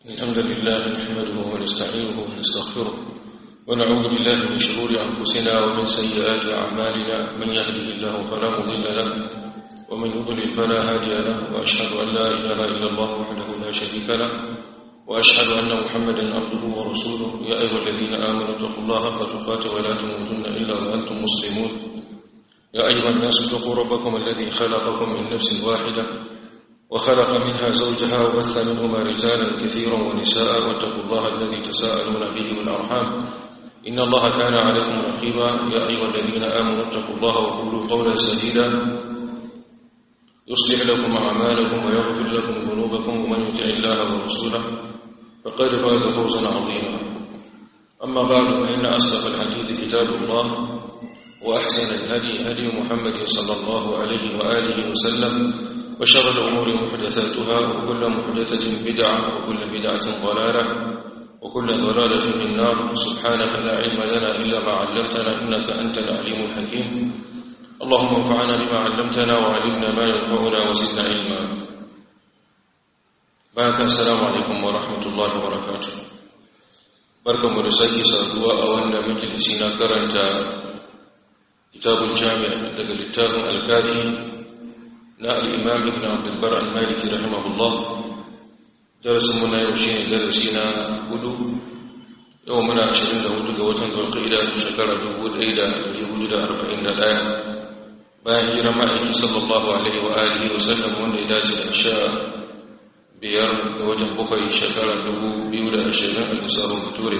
الحمد لله نحمده ونستعينه ونستغفره ونعوذ بالله من شرور أنفسنا ومن سيئات أعمالنا من يهده الله فلا مضل له ومن يضلل فلا هادي له وأشهد أن لا إله إلا الله وحده لا شريك له وأشهد أن محمدا عبده ورسوله يا أيها الذين آمنوا اتقوا الله حق تقاته ولا تموتن إلا وأنتم مسلمون يا أيها الناس اتقوا ربكم الذي خلقكم من نفس واحدة وخلق منها زوجها وبث منهما رجالا كثيرا ونساء واتقوا الله الذي تساءلون به والأرحام إن الله كان عليكم رقيبا يا أيها الذين آمنوا اتقوا الله وقولوا قولا سديدا يصلح لكم أعمالكم ويغفر لكم ذنوبكم ومن يطع الله ورسوله فقد فاز فوزا عظيما أما بعد فإن أصدق الحديث كتاب الله وأحسن الهدي هدي محمد صلى الله عليه وآله وسلم وشر الأمور محدثاتها وكل محدثة بدعة وكل بدعة ضلالة وكل ضلالة في النار سبحانك لا علم لنا إلا ما علمتنا إنك أنت العليم الحكيم اللهم انفعنا بما علمتنا وعلمنا ما ينفعنا وزدنا علما بارك السلام عليكم ورحمة الله وبركاته بركة مرساكي سادوا أولنا مجلسنا كرنت كتاب الجامع لقل الكتاب الكافي na al'imam ibn abdulbar al-maliki rahimahullah darasinmu na yau shi ne darasi na hudu yau muna 24 ga watan zulqa'ida shekara 1441 bayan hijirar ma'aiki sallallahu alaihi wa alihi wa sallam wanda ya dace da 15 ga watan bakwai shekara 2020 a lissafin bature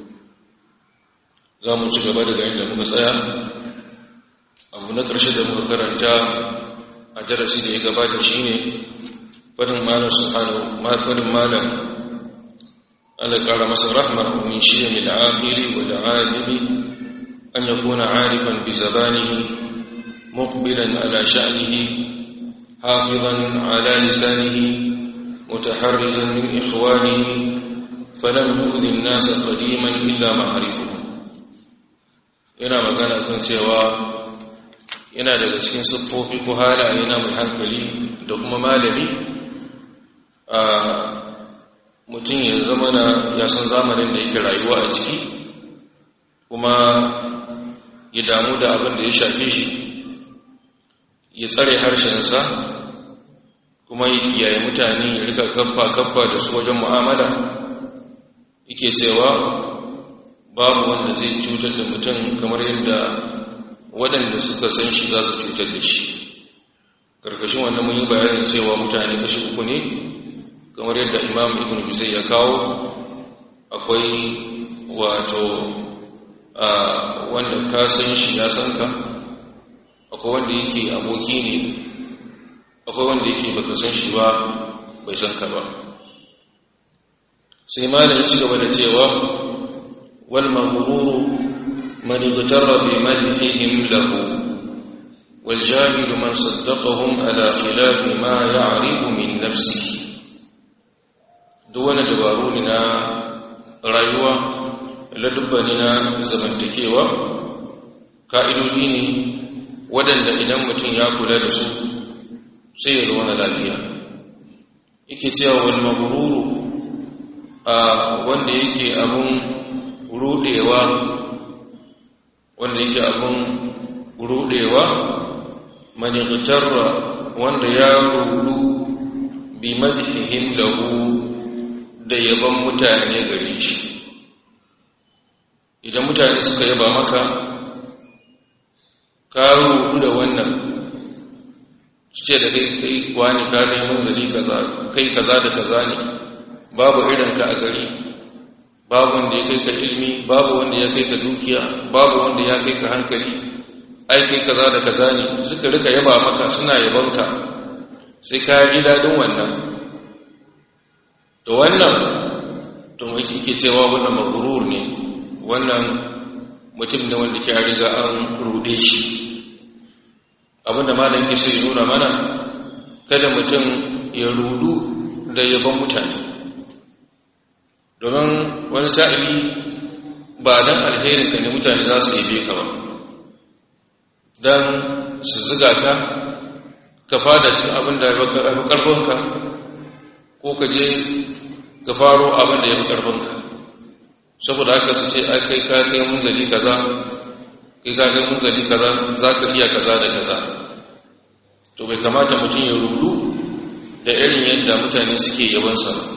za mu ci gaba daga inda muka tsaya abu na ƙarshe da muka karanta a darasi da ya gabata shi ne farin malam subhanahu farin malam Allah ƙara masa rahmar min shiyam al-aqili wal alimi an yakuna arifan bi zabanihi muqbilan ala sha'nihi hafizan ala lisanihi mutaharrizan min ikhwanihi falam yu'dhi an-nas qadiman illa ma'rifuhu yana magana kan cewa yana daga cikin siffofi ko halaye na mai hankali da kuma malami a mutum ya zama ya san zamanin da yake rayuwa a ciki kuma ya damu da abin da ya shafe shi ya tsare harshensa kuma ya kiyaye mutane ya rika kaffa da su wajen mu'amala yake cewa babu wanda zai cutar da mutum kamar yadda waɗanda suka san shi za su cutar da shi ƙarƙashin wannan mun yi bayanin cewa mutane kashi uku ne kamar yadda imam ibn bizai ya kawo akwai wato wanda ka san shi ya san ka akwai wanda yake aboki ne akwai wanda yake baka san shi ba bai san ka ba sai malam ya ci gaba da cewa wal maghruru من اغتر بمدحهم له والجاهل من صدقهم على خلاف ما يعرف من نفسه دون دباروننا رأيوة لدبننا زمنتكيوة ka'idoji ne waɗanda idan mutum ya kula da su sai ya zauna lafiya yake cewa wal maghruru wanda yake abun rudewa wanda yake abin rudewa manigitarra wanda ya rudu bi madhihim lahu da yaban mutane gare shi idan mutane suka yaba maka ka rudu da wannan su ce da kai wani ka kai manzali kaza kai kaza da kaza ne babu irinka a gari babu wanda ya kai ka ilmi babu wanda ya kai ka dukiya babu wanda ya kai ka hankali ai kai kaza da kaza ne suka rika yaba maka suna yabanka sai ka ji dadin wannan to wannan to yake cewa wannan maghrur ne wannan mutum ne wanda ke riga an rude shi abinda malam yake sai nuna mana kada mutum ya rudu da yaban mutane domin wani sa'ili ba don alherinka ne mutane za su yabe ka ba don su ziga ka fada cikin abin da ya fi ƙarfinka ko ka je ka ka faro abin da ya fi ƙarfinka saboda haka su ce kai ka kai munzali kaza kai ka kai munzali kaza za ka iya kaza da kaza to bai kamata mutum ya rudu da irin yadda mutane suke yabansa ba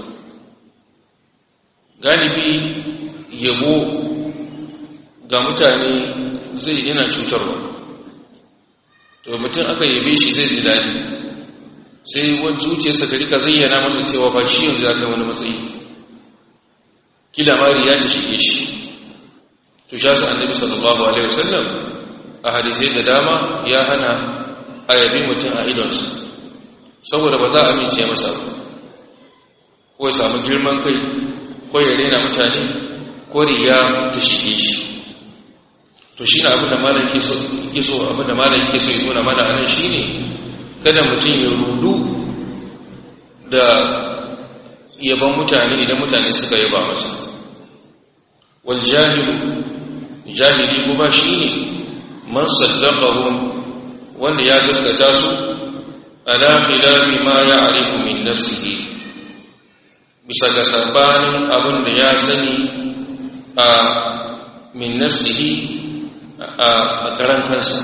galibi yabo ga mutane zai yana cutarwa to mutum aka yabe shi zai ji daɗi sai wani zuciyarsa ta rika zayyana masa cewa ba shi yanzu ya kai wani matsayi kila mari ya ta shige shi to sha sa annabi sallallahu alaihi wasallam a hadisai da dama ya hana a yabi mutum a idonsa saboda ba za a amince masa ba ko ya samu girman kai ko ya rena mutane ko riya ta shige shi to shi ne abin da malam ke so abin da malam ke so ya nuna mana anan shine kada mutum ya rudu da yaban mutane idan mutane suka yaba masa wal jahili kuma shine man saddaqahum wanda ya gaskata su ala khilafi ma ya'rifu min nafsihi bisa ga sabanin abin da ya sani a min nafsihi a karan kansa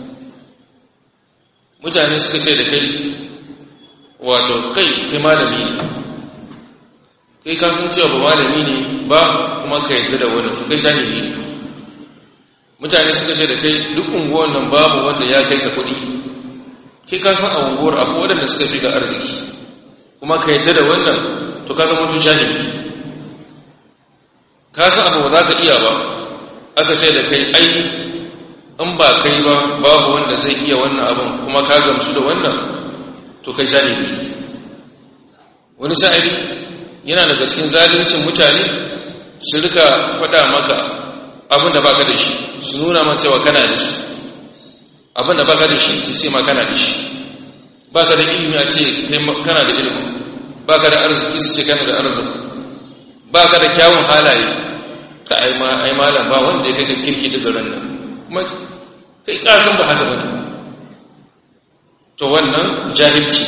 mutane suka ce da kai wato kai malami ne kai ka san cewa ba malami ne ba kuma ka yadda da wannan to kai jahili ne mutane suka ce da kai duk unguwar nan babu wanda ya kai ka kuɗi kai ka san a unguwar akwai waɗanda suka fi ga arziki kuma ka yadda da wannan to ka zama mutum jahili ka san abu ba za ka iya ba aka ce da kai ai in ba kai ba babu wanda zai iya wannan abin kuma ka gamsu da wannan to kai jahili wani sa'ili yana daga cikin zalincin mutane su rika faɗa maka abin da baka da shi su nuna ma cewa kana da shi abin da baka da shi su ce ma kana da shi baka da ilimi a ce kai kana da ilimi baka da arziki su ce kana da arziki baka da kyawun halaye ka ai malam ba wanda ya kai kirki da garin nan kuma kai kasan ba haka bane to wannan jahilci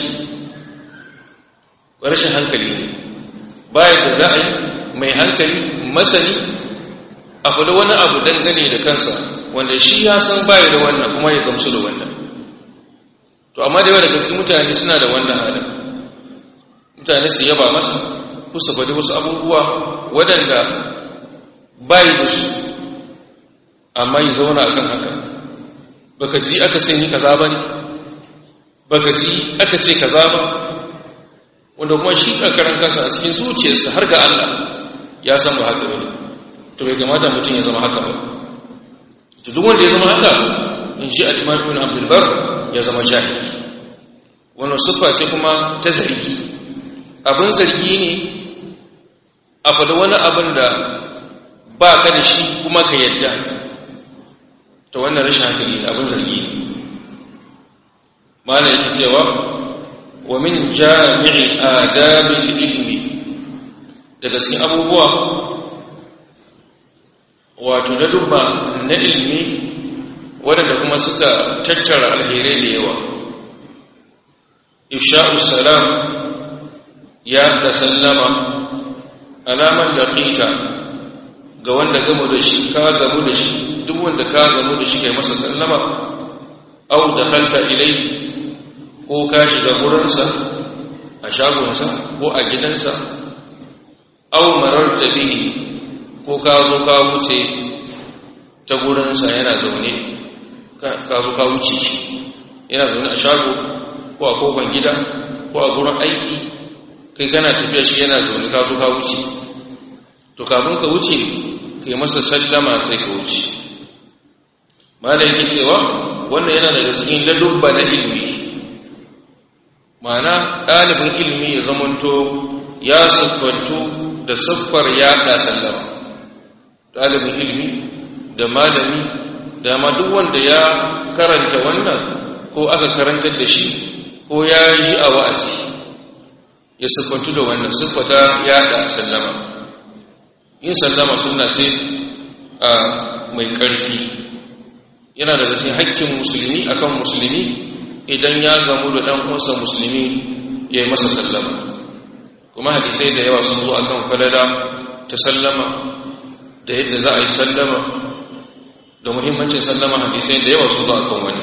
rashin hankali ne bayan da za a yi mai hankali masani a faɗi wani abu dangane da kansa wanda shi ya san baya da wannan kuma ya gamsu da wannan to amma da yawa da gaske mutane suna da wannan halin mutane su yaba masa kusa faɗi wasu abubuwa waɗanda bayi da su amma yi zauna akan haka baka ji aka ce ni kaza ba ne baka ji aka ce kaza ba wanda kuma shi ƙarƙarar kansa a cikin zuciyarsa har ga Allah ya san ba haka bane to bai kamata mutum ya zama haka ba to duk wanda ya zama haka in ji al-Imam Ibn Abdul Barr ya zama jahili wannan siffa ce kuma ta zargi abin zargi ne a faɗi wani abin da ba ka da shi kuma ka yadda ta wannan rashin hankali abin zargi ne mana yake cewa wa min jami'i adabil ilmi daga cikin abubuwa wato na dubba na ilmi waɗanda kuma suka tattara alherai da yawa ifsha'us salam ya da sallama alaman laqita ga wanda gamu da shi ka gamu da shi duk wanda ka gamu da shi kai masa sallama au dakhalta ilayhi ko ka shiga gurinsa a shagonsa ko a gidansa au mararta bihi ko ka zo ka wuce ta gurinsa yana zaune ka zo ka wuce shi yana zaune a shago ko a kofar gida ko a gurin aiki kai kana tafiya shi yana zaune ka zo ka wuce to kafin ka wuce kai masa sallama sai ka wuce malai yake cewa wannan yana daga cikin ladubba na ilimi ma'ana ɗalibin ilimi ya zamanto ya siffantu da siffar yaɗa sallama ɗalibin ilimi da malami da ma duk wanda ya karanta wannan ko aka karantar da shi ko ya ji a wa'azi ya siffantu da wannan siffata yaɗa sallama yin sallama suna ce a mai ƙarfi yana daga cikin haƙƙin musulmi akan musulmi idan ya gamu da ɗan uwansa musulmi ya yi masa sallama kuma hadisai da yawa sun zo akan falala ta sallama da yadda za a yi sallama da muhimmancin sallama, hadisai da yawa sun zo akan wani.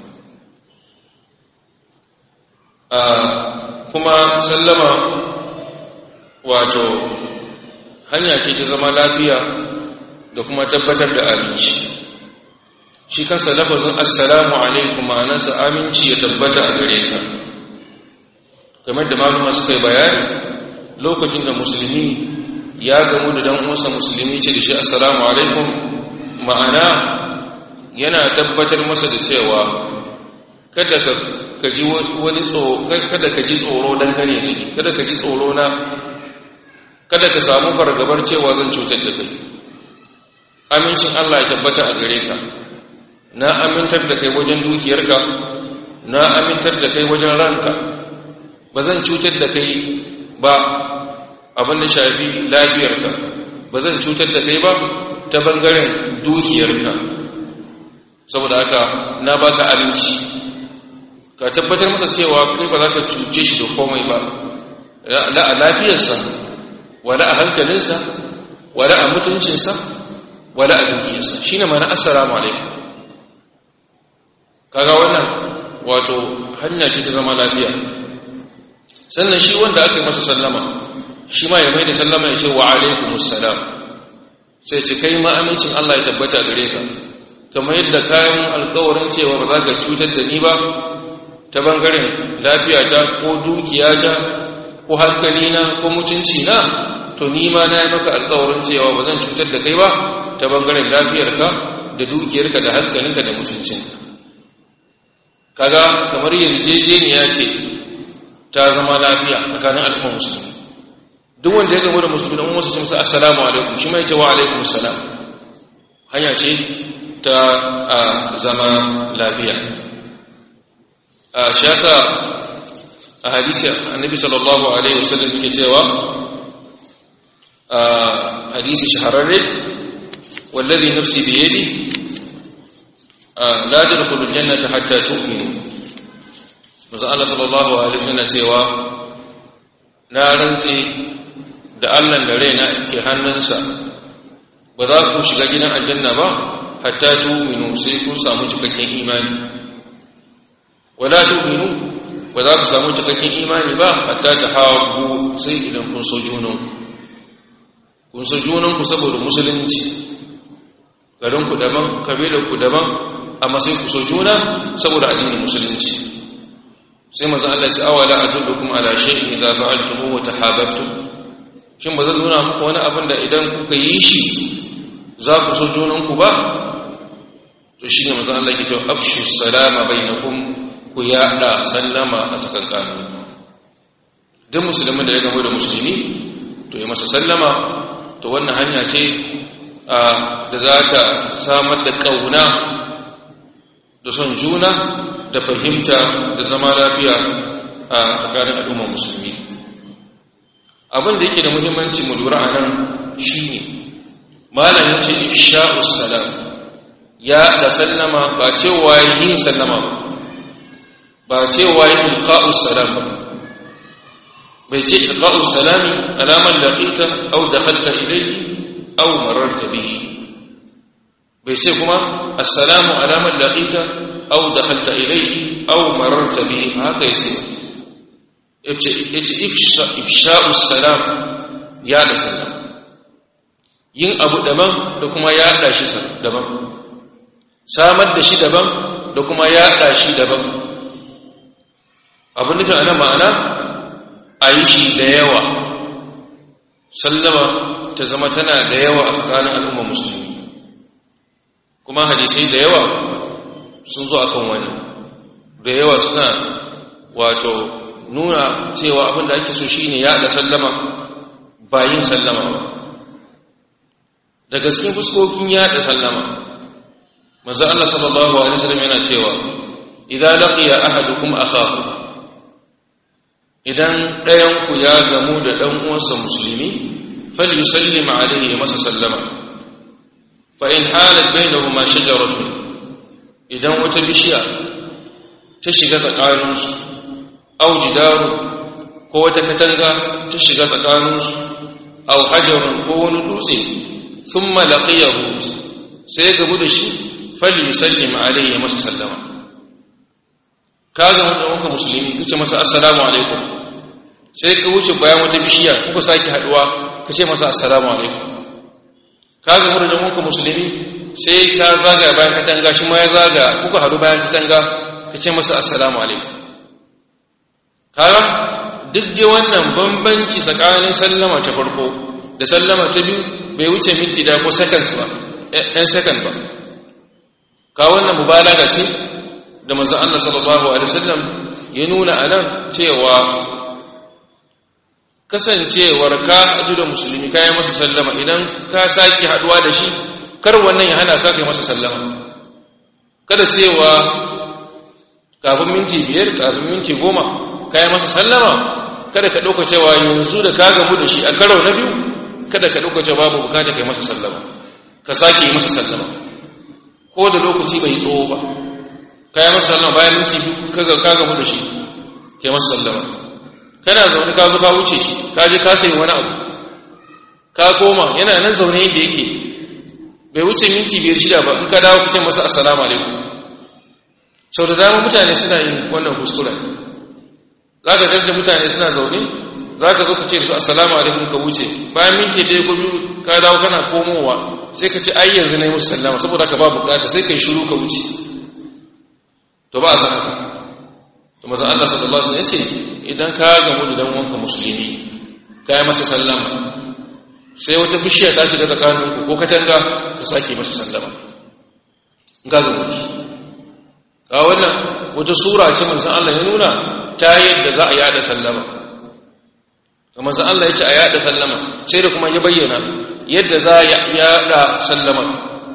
Kuma sallama wato hanya ce ta zama lafiya da kuma tabbatar da aminci. Shi kansa lafazin assalamu alaikum ma'anarsa aminci ya tabbata a gare ka, kamar da maluma suka yi bayani. Lokacin da musulmi ya gamu da dan uwansa musulmi ce da shi assalamu alaikum, ma'ana yana tabbatar masa da cewa kada ka ji tsoro dangane da ni, kada ka ji tsoro na, kada ka samu fargabar cewa zan cutar da kai. Amincin Allah ya tabbata a gare ka, na amintar da kai wajen dukiyarka, na amintar da kai wajen ranka, ba zan cutar da kai ba abin da shafi lafiyarka, ba zan cutar da kai ba ta bangaren dukiyarka. Saboda haka na baka aminci, ka tabbatar masa cewa kai ba za ka cuce shi da komai ba, la a lafiyarsa, wala a hankalinsa, wala a mutuncinsa, wala a dukiyarsa. Shi ne mana assalamu alaikum. Kaga wannan wato hanya ce ta zama lafiya. Sannan shi wanda aka yi masa sallama, shi ma ya mai da sallama ya ce wa alaikumus salam, sai ce kai ma amincin Allah ya tabbata gare ka, kamar yadda kayan alkawarin cewa ba za ka cutar da ni ba ta bangaren lafiyata ko dukiyata ko hankalina ko mutunci na, to ni ma na yi maka alkawarin cewa ba zan cutar da kai ba ta bangaren lafiyarka da dukiyarka da hankalinka da mutuncinka. Kaga kamar yarjejeniya ce ta zama lafiya tsakanin al'ummar musulmi. Duk wanda ya gamu da musulmi don wasu cimsa assalamu alaikum, shi mai ce wa alaikum salam, hanya ce ta zama lafiya. Shi yasa a hadisi annabi sallallahu alaihi wasallam yake cewa hadisi shahararre, wallazi nafsi bi yadi la tadkhulul jannata hatta tu'minu. Manzo Allah sallallahu alaihi wasallam cewa na rantsi da Allah da raina ke hannunsa, ba za ku shiga gidan aljanna ba hatta tu'minu, sai kun samu cikakken imani. Wala tu'minu, ba za ku samu cikakken imani ba hatta tahabbu, sai idan kun so junanku. Kun so junanku saboda musulunci, garinku daban, kabilarku daban, amma sai ku so juna saboda addinin musulunci. Sai manzo Allah ya ce awala adullukum ala shay'in idza fa'altumuhu wa tahabbtum. Shin ba zan nuna muku wani abin da idan kuka yi shi za ku so junanku ba? To shine manzo Allah ya ce afshu salama bainakum, ku yada sallama a tsakankaninku. Duk musulmin da ya gamo da musulmi to ya masa sallama, to wannan hanya ce da za ta samar da kauna da son juna da fahimta da zama lafiya a tsakanin al'ummar musulmi. Abin da yake da muhimmanci mu lura a nan shi ne malamin ce ifsha'us salam, ya da sallama, ba cewa yin sallama ba cewa yin ilqa'us salam ba, bai ce ilqa'us salami alaman laqita aw dakhalta ilayhi aw mararta bihi, bai ce kuma assalamu alaman laqita aw dakhalta ilayhi aw mararta bihi, haka yace ifsha'us salam, ya da salam, yin abu daban da kuma ya da shi daban, samar da shi daban da kuma ya da shi daban. Abin nufin ana ma'ana a yi shi da yawa, sallama ta zama tana da yawa a tsakanin al'ummar musulmi. Kuma hadisai da yawa sun zo akan wani, da yawa suna wato nuna cewa abin da ake so shine yaɗa sallama ba yin sallama ba. Daga cikin fuskokin yaɗa sallama, manzo Allah sallallahu alaihi wasallam yana cewa idza laqiya ahadukum akhahu, idan ɗayan ku ya gamu da ɗan uwansa musulmi, falyusallim alaihi, masa sallama. Fa in halat bainahuma shajaratun, idan wata bishiya ta shiga tsakaninsu, aw jidaru ko wata katanga ta shiga tsakaninsu aw hajarun ko wani dutse thumma laqiyahu sai ya gabu da shi falyusallim alayhi masa sallama kaga wanda musulmi kace masa assalamu alaikum sai ka wuce bayan wata bishiya kuka saki haduwa kace masa assalamu alaikum kaga wanda musulmi sai ka zaga bayan katanga shi ma ya zaga kuka haɗu bayan katanga ka ce masa assalamu alaikum kaga duk da wannan bambanci tsakanin sallama ta farko da sallama ta biyu bai wuce minti da ko seconds ba ɗan second ba ka wannan mubalaga ce da manzon Allah sallallahu alaihi wasallam ya nuna anan cewa kasancewar ka haɗu da musulmi kai masa sallama idan ka saki haɗuwa da shi kar wannan ya hana ka kai masa sallama kada cewa kafin minti 5 kafin minti 10 kai masa sallama kada ka dauka cewa yanzu da ka gamu da shi a karo na biyu kada ka dauka cewa babu bukata kai masa sallama ka sake yi masa sallama ko da lokaci bai tsawo ba kai masa sallama bayan minti 2 kaga ka gamu da shi kai masa sallama kana zaune ka zo ka wuce shi ka je ka sayi wani abu ka koma yana nan zaune yadda yake bai wuce minti 5-6 ba in ka dawo kuce masa assalamu alaikum sau da dama mutane suna yin wannan kuskuren za ka da mutane suna zaune za ka zo ka ce da su assalamu alaikum ka wuce bayan minti 1 ko 2 ka dawo kana komowa sai ka ce ai yanzu na yi musu sallama saboda ka ba bukata sai ka yi shiru ka wuce to ba a san haka to maza Allah sallallahu alaihi wasallam ya ce idan ka gamu da dan wanka musulmi ka yi masa sallama sai wata bishiya ta shiga tsakaninku ko katanga ka sake masa sallama ga zuwa ga wannan wata sura ce manzon Allah ya nuna ta yadda za a yada sallama kuma manzon Allah ya ce a yada sallama sai da kuma ya bayyana yadda za a yada sallama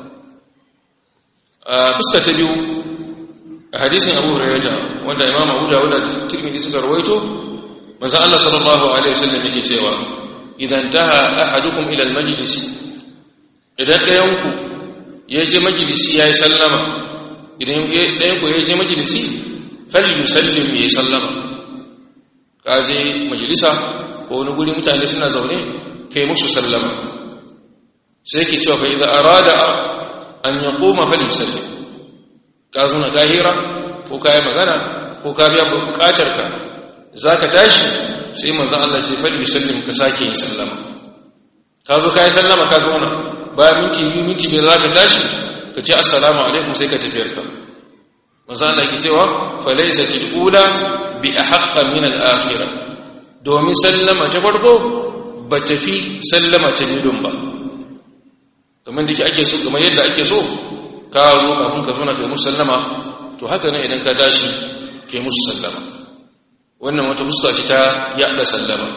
fuska ta biyu a hadisin Abu Hurairah wanda Imam Abu Dawud da Tirmidhi suka rawaito manzon Allah sallallahu alaihi wasallam yake cewa idan taha ahadukum ila almajlis idan ɗayanku ya je majlisi yayi sallama idan ɗayanku ya je majlisi falyusallim ya sallama ka je majlisa ko wani guri mutane suna zaune kai musu sallama sai ke cewa fa idza arada an yaquma falyusallim ka zo na tahira ko kai magana ko ka biya bukatarka zaka tashi sai manzon Allah sai fa yusallim ka sake yin sallama ka zo kai sallama ka zo na ba minti 2 minti 5 zaka tashi ka ce assalamu alaikum sai ka tafiyar ka manzon Allah yake cewa fa laysatil ula bi ahqqa min al akhirah domin sallama ta farko ba tafi sallama ta bidun ba kamar da ake so kamar yadda ake so ka zo kafin ka zo na kai musallama to haka ne idan ka tashi kai musu sallama wannan wata fuska ce ta yaɗa sallama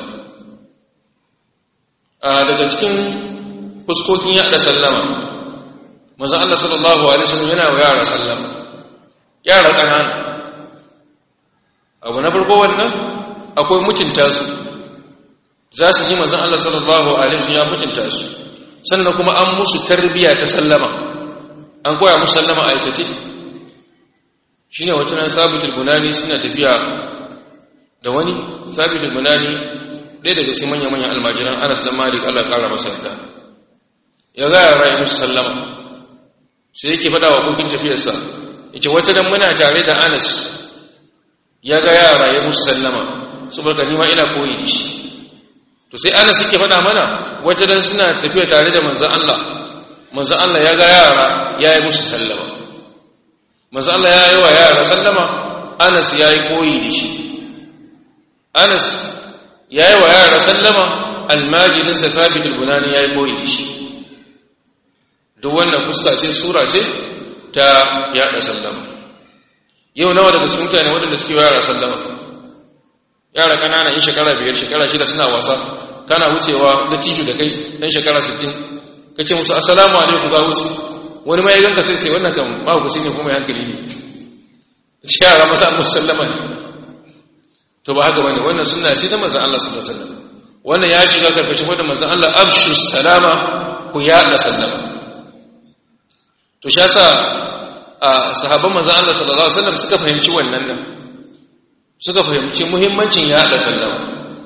daga cikin fuskokin yaɗa sallama manzon Allah sallallahu alaihi wasallam yana wa yara sallama yara ƙanana abu na farko wannan akwai mutunta su za su ji manzon Allah sallallahu alaihi wasallam ya mutunta su sannan kuma an musu tarbiya ta sallama an koya musu sallama a aikace shine wata nan Sabit al-Bunani suna tafiya da wani Sabit al-Bunani ɗaya daga cikin manyan almajiran Anas da Malik Allah ƙara masa yarda ya ga yara ya musu sallama sai yake faɗa wa abokin tafiyarsa yace wata dan muna tare da Anas ya ga yara ya musu sallama saboda ni ma ina koyi da shi to sai Anas yake faɗa mana wata dan suna tafiya tare da manzon Allah ya ga yara ya yi musu sallama manzon Allah ya yi wa yara sallama Anas ya yi koyi da shi Anas ya yi wa yara sallama almajirinsa Thabit al-Bunani ya yi koyi da shi duk wannan fuska ce sura ce ta yaɗa sallama yau nawa daga cikin mutane waɗanda suke wa yara sallama yara ƙanana in shekara 5 shekara 6 suna wasa kana wucewa da tiju da kai ɗan shekara 60 ka ce musu assalamu alaikum ga wuce wani ma ya ganka sai ce wannan kan mahaukaci ne kuma ya hankali ne shi yara masa musallama ne to ba haka bane wannan sunna ce ta manzon Allah sallallahu alaihi wasallam wannan ya shiga karkashin wannan manzon Allah afshu salama ku yaɗa sallama to shi yasa sahabban manzon Allah sallallahu alaihi wasallam suka fahimci wannan nan suka fahimci muhimmancin yaɗa sallama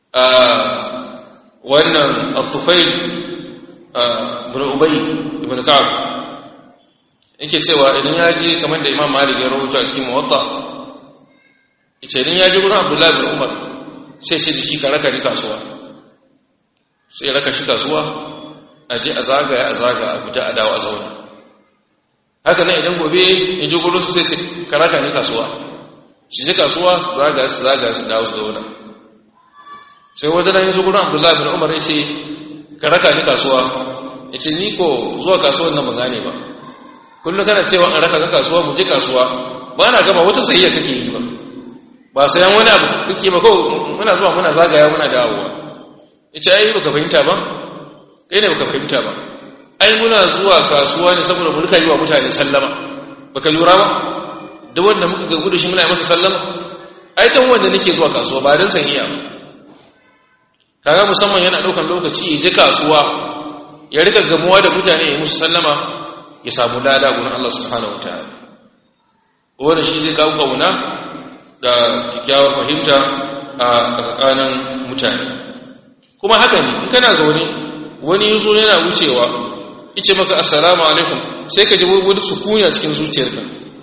wannan al-Tufail ibn Ubay ibn Ka'ab yake cewa idan ya je kamar da Imam Malik ya rawaito a cikin Muwatta, yace idan ya je gurin Abdullah ibn Umar sai ce da shi ka raka ni kasuwa, sai raka shi kasuwa a je a zagaya a fita a dawo a zauna. Haka nan idan gobe ya je gurin su sai ce ka raka ni kasuwa, shi je kasuwa su zagaya su dawo su zauna. Sai wajen nan ya je gurin Abdullah ibn Umar ya ce ka raka ni kasuwa, ya ce ni ko zuwa kasuwan nan ba gane ba, kullum kana cewa an raka ka kasuwa mu je kasuwa, ba na gaba wata sayayya kake yi ba sayan wani abu kake ba, ko muna zuwa muna zagaya muna dawowa. Ya ce ai baka fahimta ba, kai ne baka fahimta ba, ai muna zuwa kasuwa ne saboda mu rika yi wa mutane sallama, baka lura ba, da wanda muka gabu da shi muna yi masa sallama, ai dan wanda nake zuwa kasuwa ba dan sayayya ba. Kaga musamman yana daukan lokaci ya je kasuwa ya rika gamuwa da mutane ya musu sallama, ya samu lada gurin Allah subhanahu wataala. Wannan shi zai kawo kauna da kyakkyawar fahimta a tsakanin mutane. Kuma haka ne in kana zaune wani yazo yana wucewa yace maka assalamu alaikum, sai ka ji wani sukuni a cikin zuciyarka.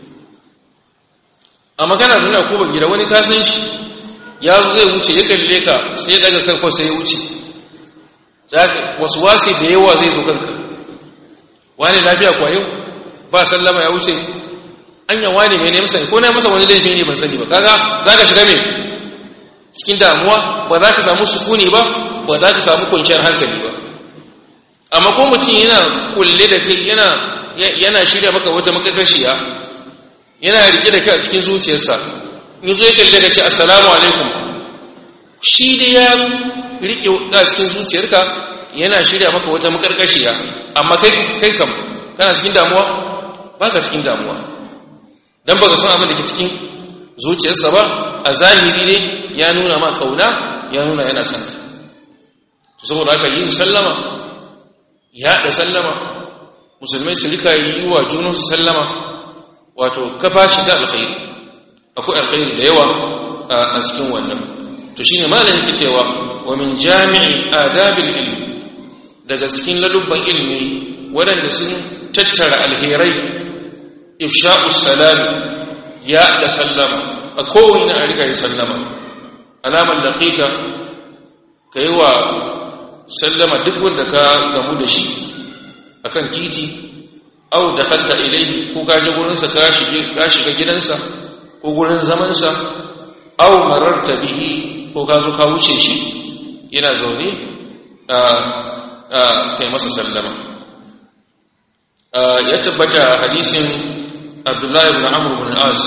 Amma kana zaune a koban gida wani ka san shi ya zai wuce ya kalle ka sai ya daga kanka sai ya wuce, wasu wasi da yawa zai zo kanka, wani lafiya kwa yau ba sallama ya wuce, anya wani mai ne masa ko na masa wani laifi ne ban sani ba. Kaga za ka shiga mai cikin damuwa, ba za ka samu sukuni ba, ba za ka samu kwanciyar hankali ba. Amma ko mutum yana kulle da kai yana shirya maka wata makakashiya, yana rike da kai a cikin zuciyarsa, in zo ya kalle ka ce assalamu alaikum, shi dai ya rike a cikin zuciyarka yana shirya maka wata makarkashiya, amma kai kam kana cikin damuwa, ba ka cikin damuwa, dan baka san abin da ke cikin zuciyarsa ba. A zahiri ne ya nuna ma kauna, ya nuna yana son ka. Saboda haka yin sallama, yaɗa sallama, musulmai su rika yi wa junansu sallama, wato kafa shi ta alkhairi, akwai alkhairi da yawa a cikin wannan. To shine malamin yake cewa wa min jami'i adabil ilmi, daga cikin ladubban ilmi waɗanda sun tattara alherai, ifsha'us salam, ya da sallama, a kowane a riga yi sallama. Alamar daƙiƙa ka yi wa sallama duk wanda ka gamu da shi a kan titi, au da kanta ilai, ko ka je gurinsa ka shiga gidansa ko gurin zamansa, au mararta bihi, ko ka zo ka wuce shi yana zaune kai masa sallama. Ya tabbata a hadisin Abdullahi ibn Amr ibn al-As,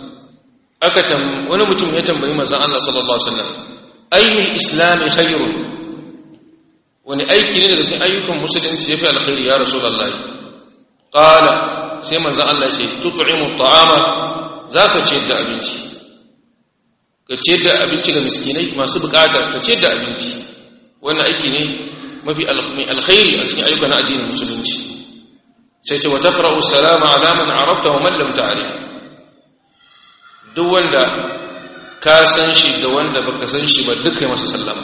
wani mutum ya tambayi manzon Allah sallallahu alaihi wasallam, ayyul islam khairun, wani aiki ne daga cikin ayyukan musulunci yafi alkhairi ya rasulullahi? Qala, sai manzon Allah ya ce tut'imu at'ama, zaka ce da abinci, ka ce da abinci ga miskinai masu bukata, ka ce da abinci. Wannan aiki ne mafi alkhairi a cikin ayyukan addinin musulunci. Sai ce wa taqra'u salama ala man arafta wa man lam ta'rif, duk wanda ka san shi da wanda baka san shi ba duk kai masa sallama.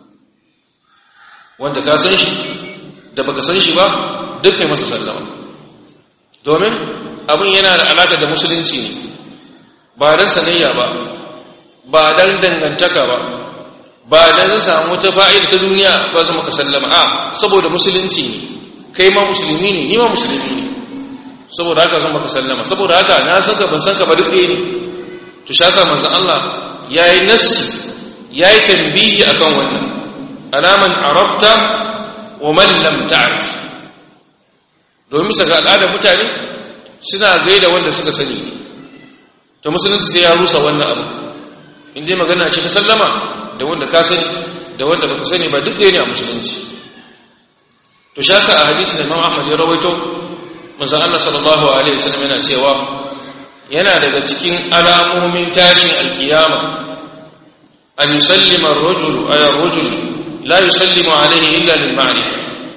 Wanda ka san shi da baka san shi ba duk kai masa sallama, domin abin yana da alaka da musulunci ne, ba dan sanayya ba, ba dan dangantaka ba, ba dan samu wata fa'ida ta duniya ba zama ka sallama, saboda musulunci ne, kai ma musulmi ne, ni ma musulmi ne, saboda haka zama ka sallama. Saboda haka na san ka ban san ka ba duk ɗaya ne. To sha sa manzon Allah yayi nassi, yayi tambihi akan wannan, alaman arafta wa man lam ta'rif, domin bisa ga al'adar mutane suna gaida wanda suka sani. To musulunci sai ya rusa wannan abu, in dai magana ce ta sallama, da wanda ka sani da wanda baka sani ba duk ɗaya ne a musulunci. To sha sa a hadisi da Imam Ahmad ya rawaito, manzon Allah sallallahu alaihi wasallam yana cewa yana daga cikin alamomin tashin alkiyama an yusallima ar-rajulu ala ar-rajul la yusallimu alayhi illa lil ma'rifah.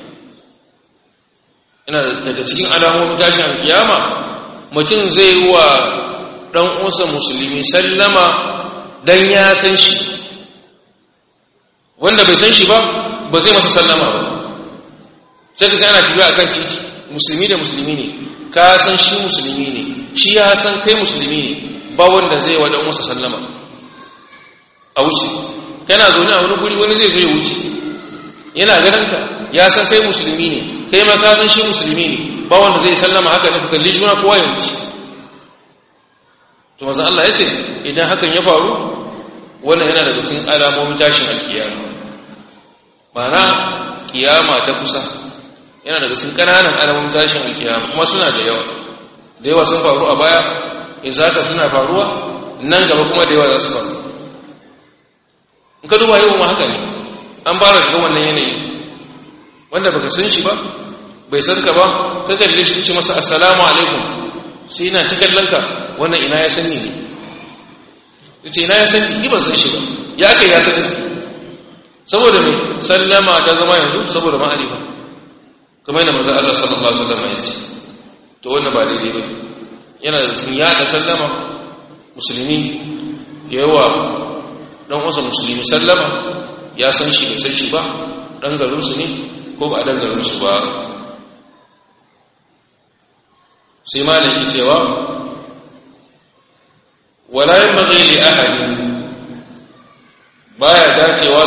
Yana daga cikin alamomin tashin alkiyama mutum zai yi wa dan uwansa musulmi sallama dan ya san shi, wanda bai san shi ba ba zai masa sallama ba. Sai ka ana tafiya akan titi musulmi da musulmi ne, ka san shi musulmi ne, shi ya san kai musulmi ne, ba wanda zai wa dan masa sallama a wuce. Kana zaune a wani guri wani zai zo ya wuce, yana ganin ka ya san kai musulmi ne, kai ma ka san shi musulmi ne, ba wanda zai sallama haka ne, ku kalli juna kowa ya wuce. To manzo Allah ya ce idan hakan ya faru wannan yana daga cikin alamomin tashin alkiyama. Ma'ana kiyama ta kusa yana daga cikin kananan alamomin tashin alkiyama, kuma suna da yawa sun faru a baya, izaka suna faruwa nan gaba kuma da yawa za su faru. In ka duba yau ma haka ne, an fara shiga wannan yanayi wanda baka san shi ba, bai san ka ba, ka kalle shi ce masa assalamu alaikum, sai yana cikin lanka, wannan ina ya sani ne, yace ina ya sani, ni ban san shi ba, ya kai ya sani, saboda me sallama ta zama yanzu saboda ma'arifa, kamar yadda manzo Allah sallallahu alaihi wasallam ya ce. To wannan ba daidai ba, yana da cikin yada sallama, musulmi yawa dan wasa musulmi sallama, ya san shi bai san shi ba, dan garin su ne ko ba dan garin su ba. sai malam yake cewa wala yanbaghi li ahadin, baya dacewa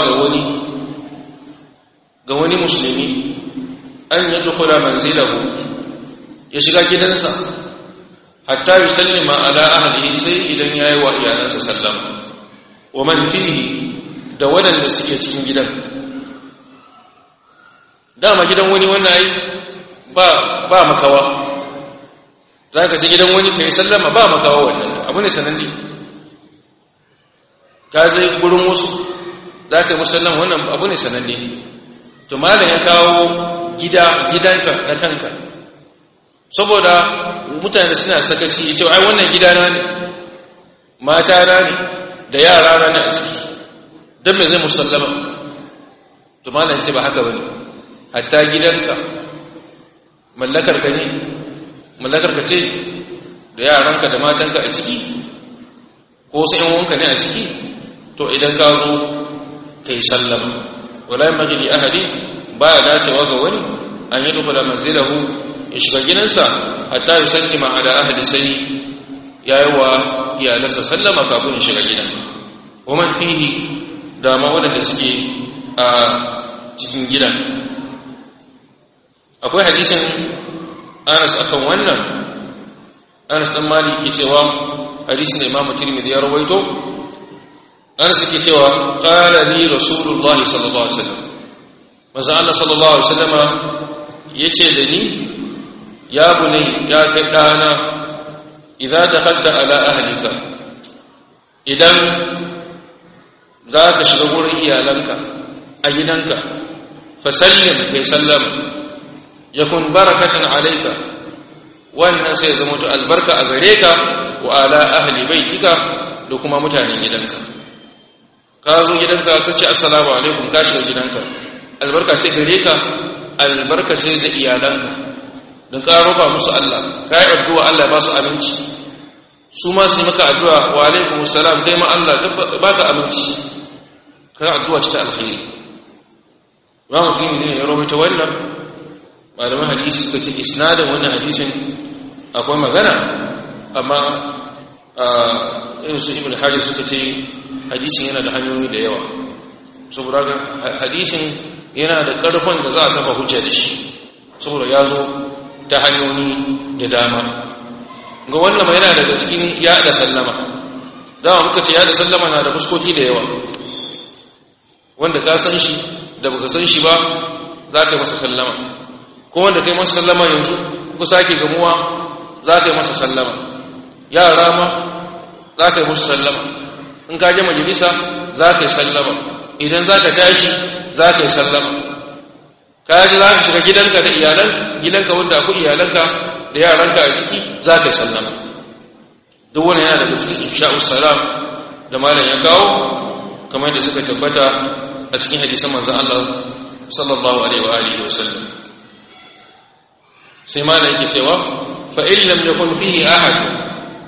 ga wani musulmi an yadkhula manzilahu, ya shiga gidansa hatta yusallima ala ahlihi, sai idan yayi wa iyalansa sallama, wa man fihi, da wadanda suke cikin gidan. Dama gidan wani wannan ai ba makawa, zaka ji gidan wani kai sallama ba makawa, wannan abu ne sananne. Ka je gurin wasu zaka yi musallama, wannan abu ne sananne. To malam ya kawo gidanka na kanka, saboda mutane suna sakaci, ya ce ai wannan gidana ne, mata na ne da yara na ne a ciki, don me zai musallama? To malam ya ce ba haka bane, hatta gidanka mallakar ka ne, mallakar ka ce da yaranka da matanka a ciki, ko sai yan wanka ne a ciki, to idan ka zo kai sallama. wala yanbaghi li ahadin, baya dacewa ga wani an yi dukula manzilahu, ya shiga gidansa hatta yusallima ala ahli, sai yayi wa iyalansa sallama kafin ya shiga gidan. wa man fihi, da ma wadanda suke a cikin gidan. Akwai hadisin Anas akan wannan. Anas dan Malik ke cewa, hadisin Imam Tirmidhi ya rawaito, Anas yake cewa qala li Rasulullahi sallallahu alaihi wasallam, manzo Allah sallallahu alaihi wasallam yace da ni, ya bunai, ya kai dana, idza dakhalta ala ahlika, idan za ka shiga gurin iyalanka a gidanka, fa sallim, kai sallama, yakun barakatan alayka, wannan sai zama to albarka a gare ka, wa ala ahli baitika, da kuma mutanen gidanka. Ka zo gidanka ka ce assalamu alaikum, ka shiga gidanka, albarka ce gare ka, albarka ce da iyalanka, don ka roba musu Allah, ka yi addu'a Allah ba su aminci, su ma su maka addu'a wa alaikum salam, kai ma Allah ba ka aminci, ka yi addu'a ce ta alkhairi. Ba mutum ne ya rubuta wannan, malaman hadisi suka ce isnadin wannan hadisin akwai magana, amma irin su Ibn Hajar suka ce hadisin yana da hanyoyi da yawa, saboda hadisin yana da ƙarfin da za a kafa hujja da shi, saboda ya zo ta hanyoyi da dama. Ga wannan ma yana daga cikin yaɗa sallama. Dama muka ce yaɗa sallama na da fuskoki da yawa, wanda ka san shi da baka san shi ba za ka yi masa sallama, ko wanda kai masa sallama yanzu ku sake gamuwa za ka yi masa sallama, yara ma za ka yi musu sallama, in ka je majalisa za ka yi sallama, idan za ka tashi za ka yi sallama, ka ji za ka shiga gidanka da gidanka wanda akwai iyalanka da yaranka a ciki za ka yi sallama. Duk wani yana daga cikin ifsha'us salam da malam ya kawo, kamar da suka tabbata a cikin hadisan manzon Allah sallallahu alaihi wa alihi wa sallam. Sai malam yake cewa fa in lam yakun fihi ahad,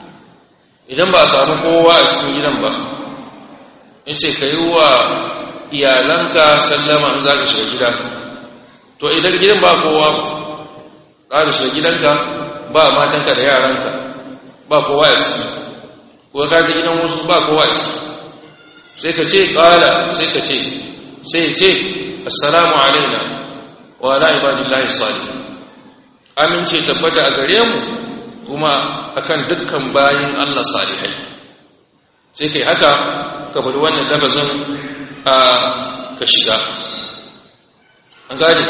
idan ba a samu kowa a cikin gidan ba, yace kai wa iyalanka sallama in za ka shiga gida. To idan gidan ba kowa za ka shiga gidanka ba matanka da yaranka ba kowa a ciki, ko ka ji gidan wasu ba kowa a ciki, sai ka ce ƙala sai ce assalamu alaina wa ala ibadillahi salihin, amince tabbata a gare mu kuma akan dukkan bayin Allah salihai. Sai kai haka ka bari wannan lafazin ka shiga. An gane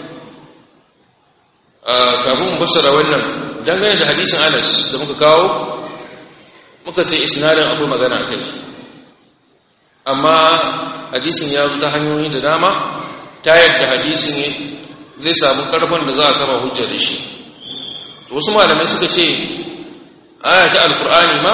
kafin fassara wannan dangane da hadisin Anas da muka kawo, muka ce isnadin akwai magana a kai, amma hadisin ya zo ta hanyoyi da dama ta yadda hadisin zai samu karfin da za a kama hujja da shi. To wasu malamai suka ce aya ta alkur'ani ma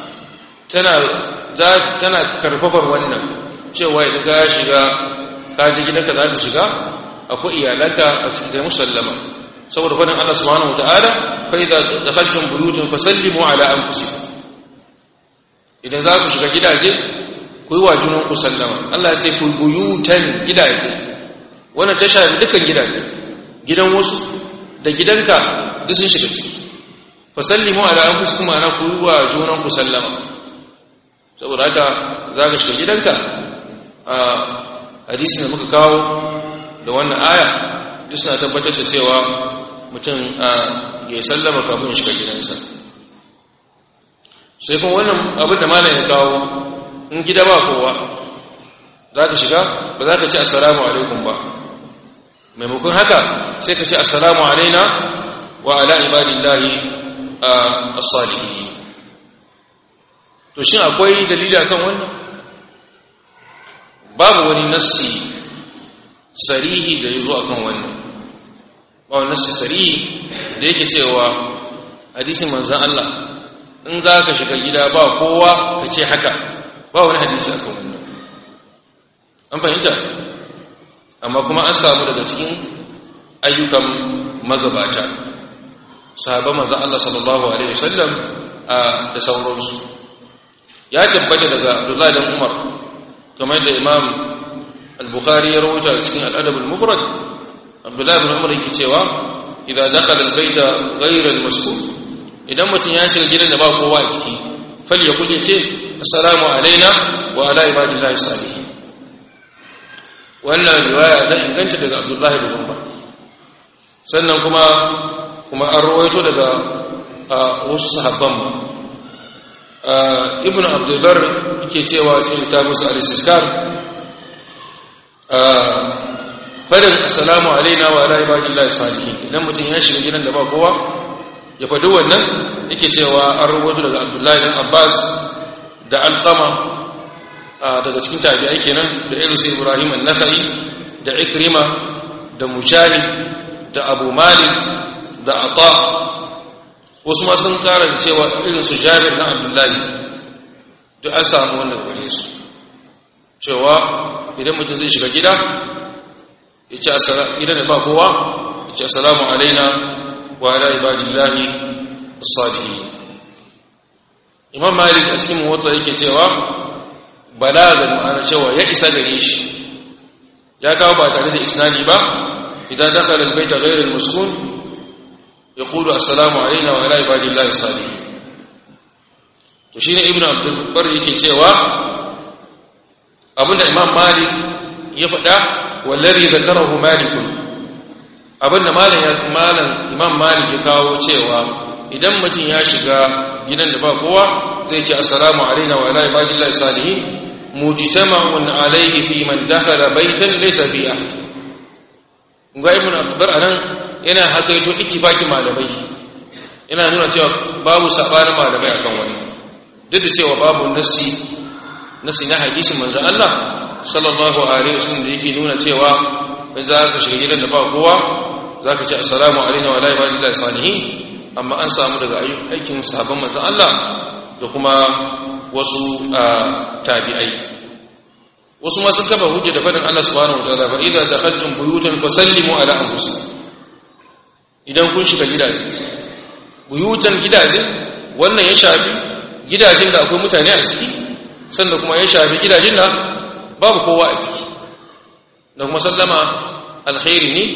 tana karfafar wannan cewa idan ka shiga ka ji gidanka za ka shiga akwai iyalanka a cikin musallama, saboda fadin Allah subhanahu wataala fa idza dakhaltum buyutan fasallimu ala anfusikum, idan za ku shiga gidaje ku yi wa junan ku sallama. Allah ya ce ku buyutan gidaje, wannan ta shafi dukkan gidaje, gidan wasu da gidanka duk sun shiga ciki. Fasallimu ala anfusikum, ana ku yi wa junan ku sallama. Saboda haka za ka shiga gidanka a hadisin da muka kawo da wannan aya duk suna tabbatar da cewa mutum ya sallama kafin shiga gidansa. Sai kuma wannan abin da malam ya kawo, in gida ba kowa za ka shiga ba za ka ci assalamu alaikum ba, maimakon haka sai ka ci assalamu alaina wa ala ibadillahi as-salihin. To shin akwai dalili akan wannan? Babu wani nassi sarihi da yazo akan wannan. Ba wani nassi sarihi da yake cewa hadisin manzon Allah in za ka shiga gida ba kowa ka ce haka, ba wani hadisi akan wannan. An fahimta? Amma kuma an samu daga cikin ayyukan magabata, sahabban manzon Allah sallallahu alaihi wasallam da sauransu. Ya tabbata daga Abdullah bin Umar kamar da Imam Al-Bukhari ya rawaita a cikin Al-Adab Al-Mufrad. Abdullah bin Umar yake cewa idza dakhala al-bayta ghayra al-maskun, idan mutum ya shiga gidan da ba kowa a ciki, falyakul yace assalamu alaina wa ala ibadillahi salihin. Wannan riwaya ta inganta daga Abdullah bin Umar. Sannan kuma an rawaito daga wasu sahabban ibn abdulbar yake cewa cikin littafinsa al-istiskar farin assalamu alaina wa ala ibadillahi salihin, idan mutum ya shiga gidan da ba kowa ya faɗi wannan. Yake cewa an rubuta daga Abdullahi bin Abbas da Alqama daga cikin tabi'ai kenan, da irin su Ibrahim an-Nakhai da Ikrima da Mujahid da Abu Malik da Ata. Wasu ma sun karan cewa irin su Jabir na Abdullahi duk an samu wannan gare su, cewa idan mutum zai shiga gida ya ce gidan da ba kowa ya ce assalamu alaina wa ala ibadillahi as-salihin. Imam Malik a cikin muwatta yake cewa balagan ma'ana cewa ya isa gare shi, ya kawo ba tare da isnadi ba. Idan dakhala al-bayta ghayra al-maskun yaqulu assalamu alaina wa ala ibadillahi as-salihin. To shine Ibn Abdul Barr yake cewa abinda Imam Malik ya faɗa, wallazi zakarahu Malikun, abinda Imam Malik ya kawo cewa idan mutum ya shiga gidan da ba kowa zai ce assalamu alaina wa ala ibadillahi salihin, mujtama'un alayhi fi man dakhala baytan laysa fi ahad. Ga Ibn Abdul anan yana hakaito ittifaqin malamai, yana nuna cewa babu sabanin malamai akan wannan, duk da cewa babu nasi na hadisin manzon Allah sallallahu alaihi wasallam da yake nuna cewa in za ka shiga gidan da ba kowa za ka ce assalamu alaina wa ala ibadillahi salihin. Amma an samu daga aikin sahabban manzon Allah da kuma wasu tabi'ai. Wasu ma sun kafa hujja da fadin Allah subhanahu wataala fa idza dakhaltum buyutan fasallimu ala anfusikum, idan kun shiga gidaje, buyutan gidaje wannan ya shafi gidajen da akwai mutane a ciki, sannan kuma ya shafi gidajen da babu kowa a ciki. da kuma sallama alkhairi ne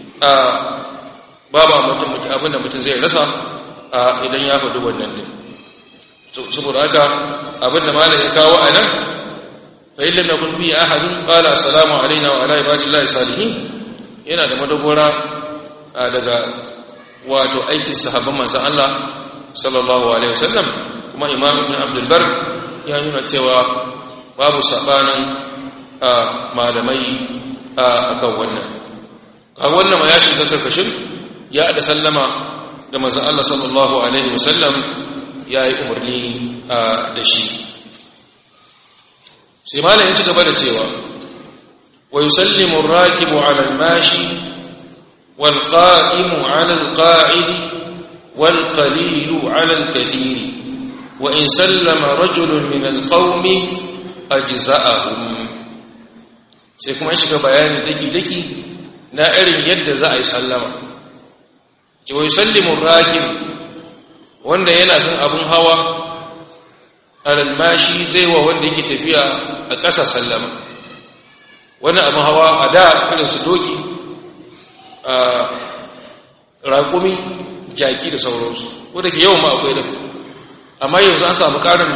babu abinda mutum zai rasa idan ya faɗi wannan din saboda haka abinda malam ya kawo a nan fa illam yakun fi ahadin qala assalamu alaina wa ala ibadillahi salihin yana da madogora daga wato aikin sahabban manzon Allah sallallahu alaihi wasallam kuma imam ibn abdul bar ya nuna cewa babu sabanin malamai akan wannan ma ya shiga karkashin ya da sallama da manzon Allah sallallahu alaihi wasallam ya yi umarni da shi sai malam ya ci gaba da cewa wa yusallimu ar-rakibu 'ala al-mashi wal qa'imu 'ala al-qa'idi wal qalilu 'ala al-kathir wa in sallama rajulun min al-qaumi ajza'ahum sai kuma shiga bayani daki na irin yadda za a yi sallama ki wa yusallimu ar-rakib wanda yana kan abun hawa almashi zai wa wanda yake tafiya a ƙasa sallama wannan abun hawa a da irin su doki raƙumi jaki da sauransu ko da ke yawan ma akwai da amma yanzu an samu ƙarin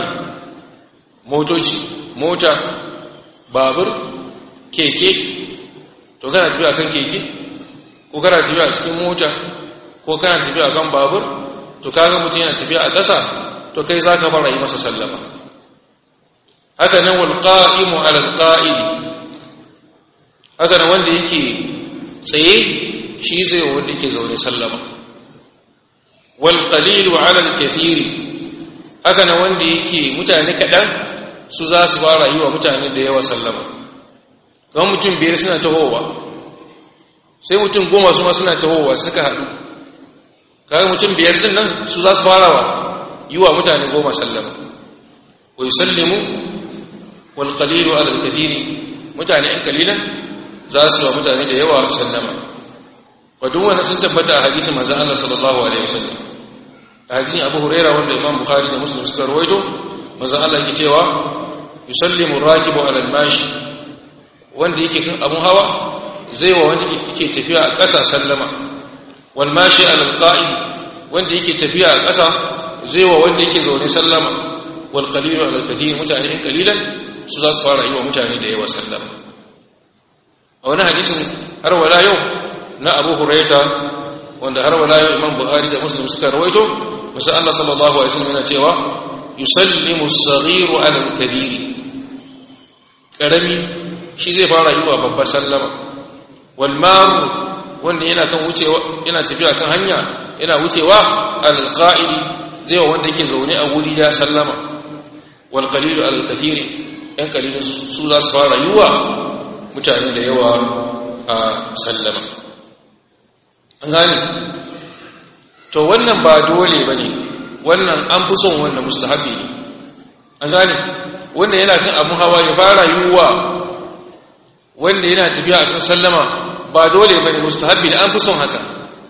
motoci mota babur keke to kana tafiya kan keke ko kana tafiya cikin mota ko kana tafiya kan babur to kaga mutum yana tafiya a ƙasa to kai zaka fara yi masa sallama haka nan wal qa'imu 'ala al qa'id haka nan wanda yake tsaye shi zai wanda yake zaune sallama wal qalilu 'ala al kathir haka nan wanda yake mutane kadan su za su fara yi wa mutane da yawa sallama kamar mutum biyar suna tahowa sai mutum 10 su ma suna tahowa suka haɗu kaga mutum biyar din nan su za su fara yi wa mutane 10 sallama wa yusallimu wal qalilu 'ala al kathir mutane in kalilan za su wa mutane da yawa sallama wa duk wannan sun tabbata a hadisin manzon Allah sallallahu alaihi wasallam hadisin Abu Hurairah wanda Imam Bukhari da Muslim suka rawaito manzon Allah yake cewa yusallimu ar-rakibu 'ala al-mashi wanda yake kan abun hawa zai wa wanda yake tafiya a ƙasa sallama wal mashi 'ala al-qa'id wanda yake tafiya a ƙasa zai wa wanda yake zaune sallama wal qalilu 'ala al-kathir mutane in kalilan su za su fara yi wa mutane da yawa sallama a wani hadisin har wala yau na Abu Hurairah wanda har wala yau Imam Bukhari da Muslim suka rawaito musa Allah sallallahu alaihi wasallam yana cewa yusallimu as-saghiru 'ala al-kabir karami shi zai fara yi wa babba sallama wal maru wanda yana kan wucewa yana tafiya kan hanya yana wucewa al-qa'id zai wa wanda yake zaune a wuri ya sallama wal qalilu 'ala al-kathir yan kalilin su za su fara yi wa mutane da yawa a sallama an gane to wannan ba dole ba ne wannan an fi son wannan mustahabi ne an gane wanda yana kan abun hawa ya fara yiwuwa wanda yana tafiya a kan sallama ba dole ba ne mustahabi ne an fi son haka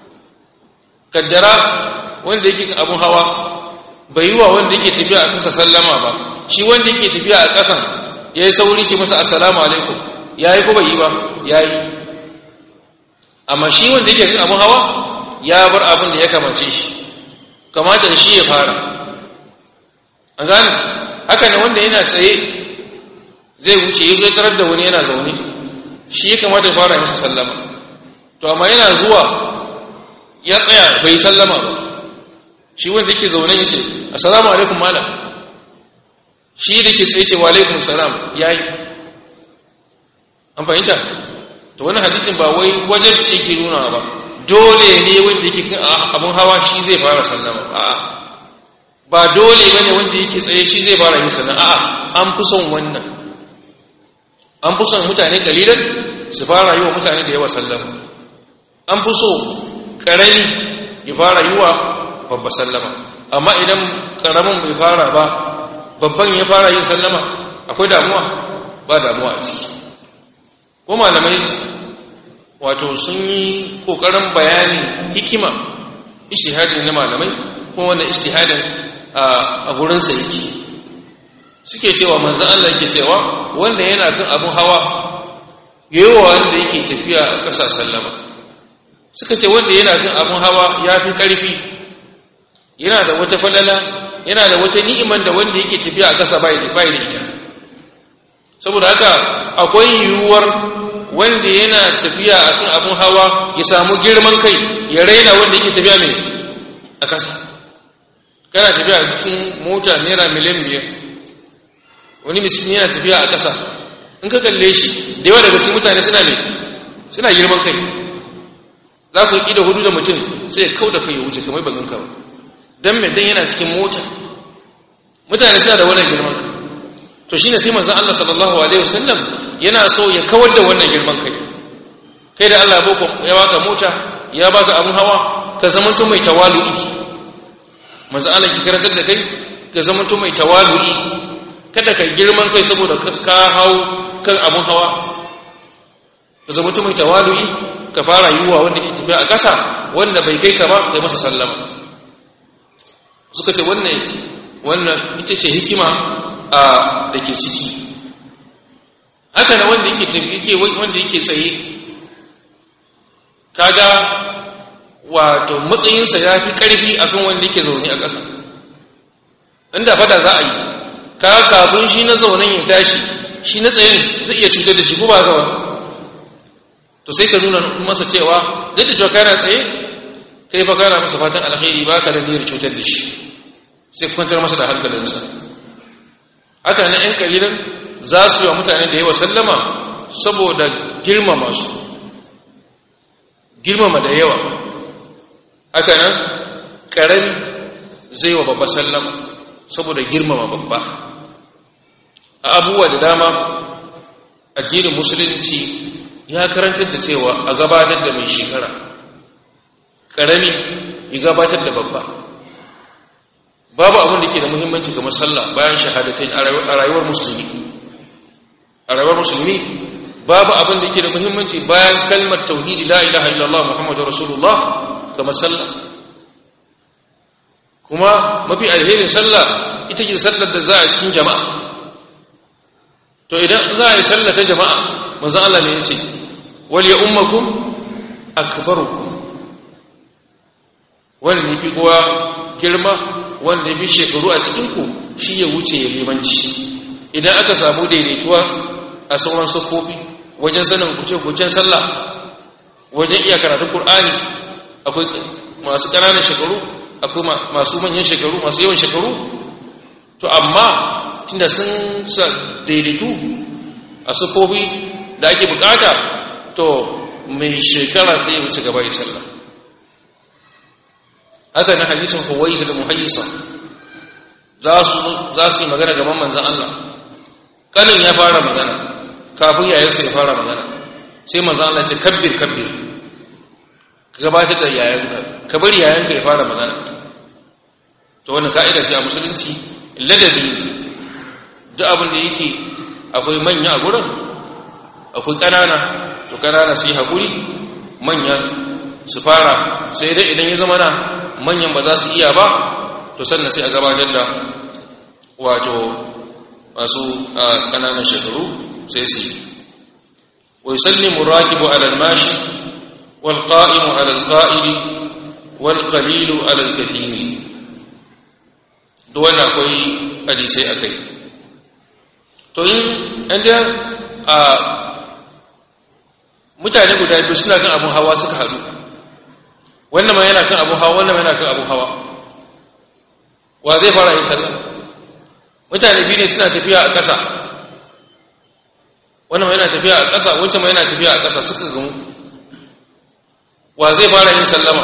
kaddara wanda yake kan abun hawa bai yiwuwa wanda yake tafiya a kansa sallama ba shi wanda yake tafiya a ƙasan ya yi sauri ce masa assalamu alaikum ya yi ko bai yi ba ya yi amma shi wanda yake kan abun hawa ya bar abin da ya kamace shi kamata shi ya fara an gane haka ne wanda yana tsaye zai wuce ya zai tarar da wani yana zaune shi ya kamata ya fara masa sallama to amma yana zuwa ya tsaya bai sallama ba shi wanda yake zaune ya ce assalamu alaikum malam shi da ke tsaye ce wa alaikum salam ya yi an fahimta to wani hadisin ba wai wajen ce ke nuna ba dole ne wanda yake kan abun hawa shi zai fara sallama a'a ba dole bane wanda yake tsaye shi zai fara yin sallama a'a an fi son wannan an fi son mutane kalilan su fara yi wa mutane da yawa sallama an fi so karami ya fara yi wa babba sallama amma idan karamin bai fara ba babban ya fara yin sallama akwai damuwa ba damuwa a ciki ko malamai wato sun yi kokarin bayanin hikima ijtihadin na malamai ko wanda ijtihadin a gurin sa yake suke cewa manzon Allah yake cewa wanda yana kan abun hawa yawa wanda yake tafiya a ƙasa sallama. Suka ce wanda yana kan abun hawa ya fi ƙarfi, yana da wata falala, yana da wata ni'imar da wanda yake tafiya a ƙasa bai da ita. Saboda haka akwai yiwuwar wanda yana tafiya a kan abun hawa ya samu girman kai, ya raina wanda yake tafiya mai a ƙasa. Kana tafiya a cikin mota naira miliyan 5, wani miskin yana tafiya a ƙasa, in ka kalle shi da yawa daga cikin mutane suna girman kai. Za ku yi da hudu da mutum sai ya kau da kai ya wuce kamar bagan ka ba, don mai dan yana cikin mota. Mutane suna da wannan girman kai. To shine sai manzon Allah sallallahu alaihi wasallam yana so ya kawar da wannan girman kai. Kai da Allah ya baka mota, ya baka abun hawa, ka zamanto mai tawalu'i. Manzon Allah ki karantar da kai ka zamanto mai tawalu'i. Kada ka girman kai saboda ka hau kan abun hawa. Ka zamanto mai tawalu'i, ka fara yiwa wanda ke tafiya a ƙasa, wanda bai kai ka ba kai masa sallama. Suka ce wannan ita ce hikima da ke ciki. Haka na wanda yake tsaye, kaga wato matsayinsa ya fi ƙarfi akan wanda yake zaune a ƙasa. Inda fada za a yi, ka kafin shi na zaunen ya tashi, shi na tsayin zai iya cutar da shi ko ba gaba. To sai ka nuna masa cewa duk da cewa kana tsaye, kai fa kana masa fatan alkhairi, ba ka da niyyar cutar da shi, sai kwantar masa da hankalinsa. Haka na ‘yan kalilan za su yi wa mutane da yawa sallama saboda girmama su, girmama da yawa. Haka nan ƙarami zai wa babba sallama saboda girmama babba. A abubuwa da dama addinin musulunci ya karantar da cewa a gabatar da mai shekara, ƙarami ya gabatar da babba. Babu abin da ke da muhimmanci kamar sallah bayan shahadatain a rayuwar musulmi. A rayuwar musulmi babu abin da ke da muhimmanci bayan kalmar tauhidi la ilaha illallah muhammadu rasulullah kamar sallah. Kuma mafi alherin sallah ita ce sallar da za a cikin jama'a. To idan za a yi sallah ta jama'a, manzon Allah ne ya ce wal ya ummakum akbarukum, wanda yafi kowa girma, wanda yafi shekaru a cikin ku shi ya wuce ya limanci. Idan aka samu daidaituwa a sauran sufofi wajen sanin kucin sallah, wajen iya karatun Qur'ani, akwai masu ƙananan shekaru, akwai masu manyan shekaru, masu yawan shekaru. To amma tunda sun daidaitu a sufofi da ake bukata, to mai shekara sai ya wuce gaba ya sallah. Haka na hadisin Huwais da Muhayyisa za su yi magana gaban manzan Allah. Kanin ya fara magana kafin yayansa ya fara magana, sai manzan Allah ce kabbir ka gabatar da yayanka, ka bari yayanka ya fara magana. To wannan ka'ida ce a musulunci, ladabi duk abin da yake akwai manya a gurin, akwai ƙanana, to ƙanana su yi haƙuri, manya su fara. Sai dai idan ya zama na manyan ba za su iya ba, to sannan sai a gabatar da wato masu ƙananan shekaru sai su yi. Wa yusallimu rakibu ala al-mashi wal qa'imu ala al-qa'idi wal qalilu ala al-kathiri. Duk wannan akwai hadisai akai. To in inda mutane guda biyu suna kan abun hawa suka haɗu, wannan ma yana kan abun hawa, wannan ma yana kan abun hawa, wa zai fara yin sallah? Mutane biyu ne suna tafiya a ƙasa, wannan ma yana tafiya a ƙasa, wancan ma yana tafiya a ƙasa, suka gamu, wa zai fara yin sallama?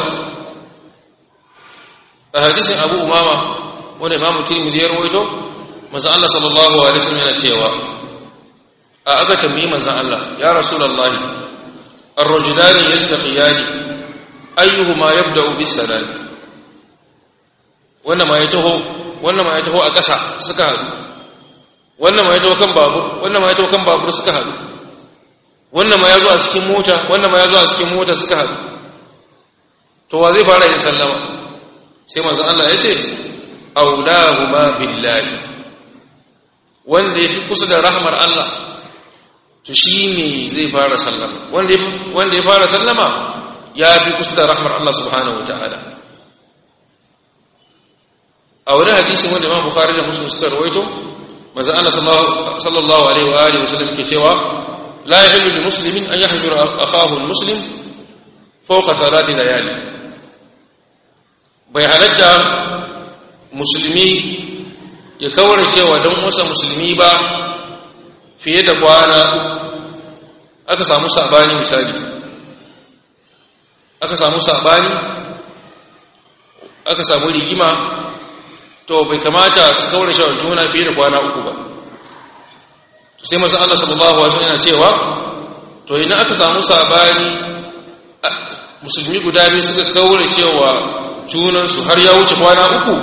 A hadisin Abu Umama wanda Imam Tirmidhi ya rawaito, manzon Allah sallallahu alaihi wasallam yana cewa, a aka tambayi manzon Allah, ya Rasulullahi, الرجلان يلتقيان أيهما يبدأ بالسلام. wannan ma ya taho a ƙasa suka haɗu, wannan ma ya taho kan babur, wannan ma ya taho kan babur suka haɗu, wannan ma ya zo a cikin mota, wannan ma ya zo a cikin mota suka haɗu. To wa zai fara yin sallama? Sai manzon Allah ya ce aulahuma billahi, wanda ya fi kusa da rahmar Allah, to shi ne zai fara sallama wanda ya fara sallama ya fi kusa da rahmar Allah subhanahu wata'ala. A wani hadisin wanda Imam Bukhari da Muslim suka rawaito manzo Allah sallallahu alaihi wa alihi wasallam ke cewa la yahillu lil muslimin an yahjura akahu al muslim fawqa thalath layali. Bai halatta musulmi ya kawar cewa dan wasa musulmi ba fiye da kwana aka samu sabani misali aka samu rigima to bai kamata su kawar cewa juna fiye da kwana uku ba. Sai manzo Allah sallallahu alaihi wasallam yana cewa to idan aka samu sabani musulmi guda biyu suka kawar cewa junansu har ya wuce kwana uku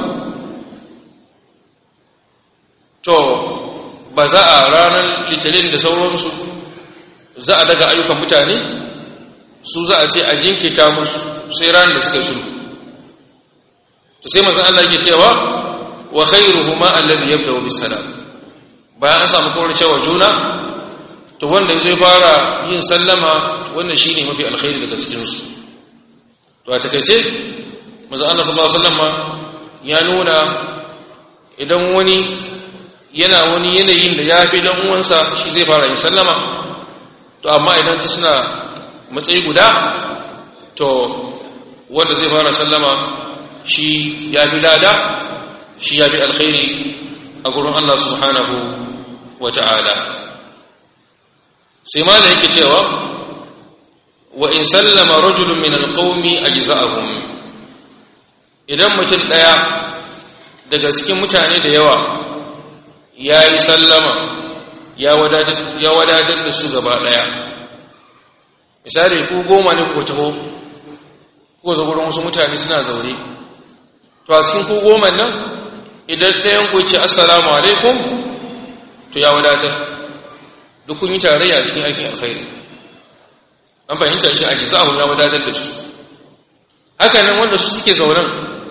to ba za a ranar litinin da sauransu za a daga ayyukan mutane su za a ce a jinkita musu sai ranar da suka yi sulhu. To sai manzo Allah yake cewa wa khairuhuma alladhi yabda'u bis salam. Bayan an samu kawar cewa juna to wanda zai fara yin sallama wannan shine mafi alkhairi daga cikin su. To a takeice manzo Allah sallallahu alaihi wasallam ya nuna idan wani yana wani yanayin da ya fi dan uwansa shi zai fara yin sallama, to amma idan suna matsayi guda to wanda zai fara sallama shi ya fi lada, shi ya fi alkhairi a gurin Allah subhanahu wa ta'ala. Sai ma da yake cewa wa in sallama rajulun min alqawmi ajza'ahum. Idan mutum daya daga cikin mutane da yawa ya yi sallama ya wadatar da su gaba daya. Misali ku 10 ne ku taho ko zo gurin wasu mutane suna zaure, to a cikin ku 10 nan idan ɗayan ku ce assalamu alaikum to ya wadatar, duk kun yi tarayya a cikin aikin alkhairi. An fahimta shi a jisa ya wadatar da su. Haka nan wanda su suke zauren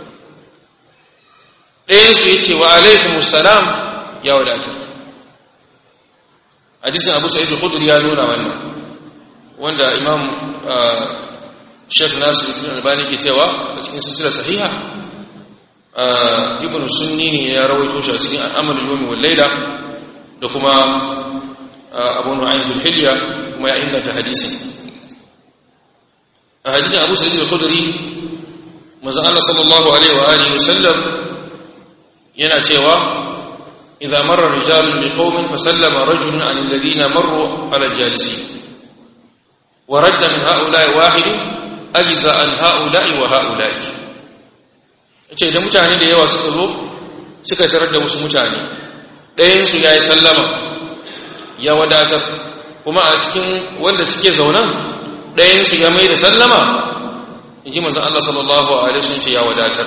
ɗayan su yace wa alaikumussalam ya wadatar. Hadisin Abu Sa'id al-Khudri ya nuna wannan, wanda Imam Sheikh Nasir ibn Albani ke cewa a cikin silsila sahiha, Ibn Sunni ne ya rawaito shi a cikin Amalul Yawmi wal Layla da kuma Abu Nu'aym bil Hilya kuma ya inganta hadisin. A hadisin Abu Sa'id al-Khudri manzo Allah sallallahu alaihi wa alihi wasallam yana cewa idza marra rijalun biqaumin fasallama rajulun 'ala alladhina marru 'ala al-jalisin wa radda min ha'ula'i wahidun ajza an ha'ula'i wa ha'ula'i. Yace da mutane da yawa suka zo suka tarar da wasu mutane, ɗayan su yayi sallama ya wadatar, kuma a cikin wanda suke zaunan ɗayan su ya mai da sallama, inji manzon Allah sallallahu alaihi wasallam ce ya wadatar.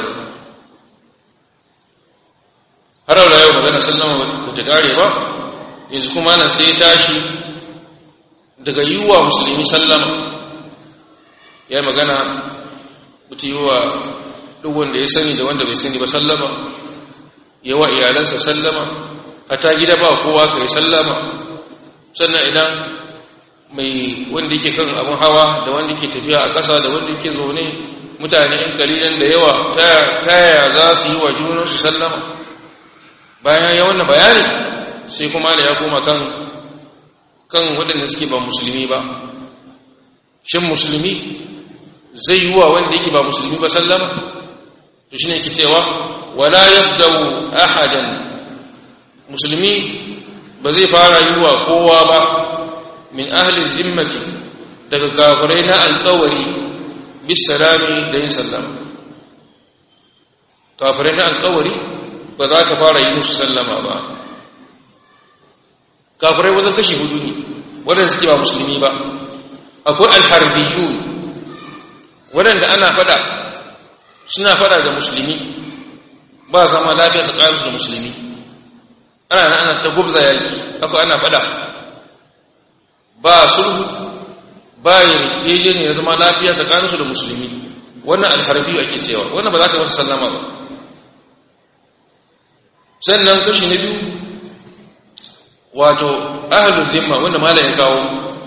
Har da yau magana sallama ba ta kare ba, yanzu kuma na sai tashi daga yiwa musulmi sallama, ya magana mutu yiwa duk wanda ya sani da wanda bai sani ba sallama, yawa iyalansa sallama, hata gida ba kowa kai sallama. Sannan idan mai wanda yake kan abin hawa da wanda yake tafiya a ƙasa da wanda yake zaune, mutane in kalilan da yawa ta yaya za su yi wa junansu sallama. Bayan ya wannan bayani sai kuma da ya koma kan waɗanda suke ba musulmi ba. Shin musulmi zai yi wa wanda yake ba musulmi ba sallama? To shine yake cewa wala yabda'u ahadan, musulmi ba zai fara yi wa kowa ba min ahli zimmati daga kafirai na alƙawari bisalami da yin sallama. Kafirai na alƙawari ba za ka fara yi musu sallama ba. Kafirai wajen kashi 4 ne waɗanda suke ba musulmi ba. Akwai alharbiyun waɗanda ana fada, suna fada da musulmi, ba zama lafiya tsakaninsu da musulmi, ana ta gubza yaki, haka ana fada, ba sulhu, ba yarjejeniya ya zama lafiya tsakaninsu da musulmi. Wannan alharbiyu ake cewa, wannan ba za ka masa sallama ba. Sannan kashi na biyu wato ahlul zimma wanda malam ya kawo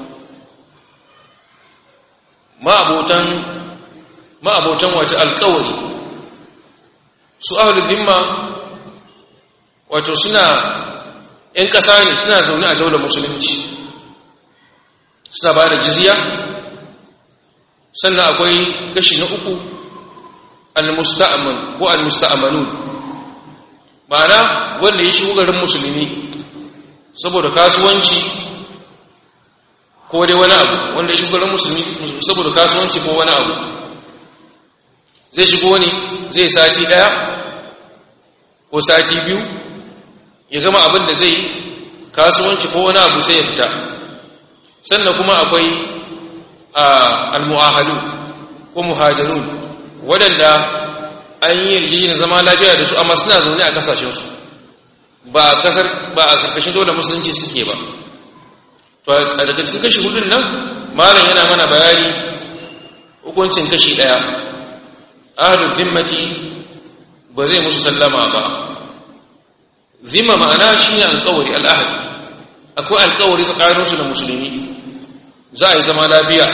ma'abotan wato alƙawari su ahlul zimma wato suna ‘yan ƙasa ne suna zaune a daular musulunci suna ba da jizya sannan akwai kashi na uku al-musta'man ko al-musta'manun ma'ana wanda ya shigo garin musulmi saboda kasuwanci ko dai wani abu wanda ya shigo garin musulmi saboda kasuwanci ko wani abu zai shigo ne zai sati daya ko sati biyu ya gama abin da zai yi kasuwanci ko wani abu sai ya fita sannan kuma akwai al-mu'ahalu ko muhajirun waɗanda an yi yarjejeniyar zama lafiya da su amma suna zaune a kasashensu ba a karkashin dole musulunci suke ba to a daga cikin kashi hudun nan malam yana mana bayani hukuncin kashi ɗaya ahlul zimmati ba zai musu sallama ba zimma ma'ana shine alƙawari al'ahd akwai alƙawari tsakaninsu da musulmi za a yi zama lafiya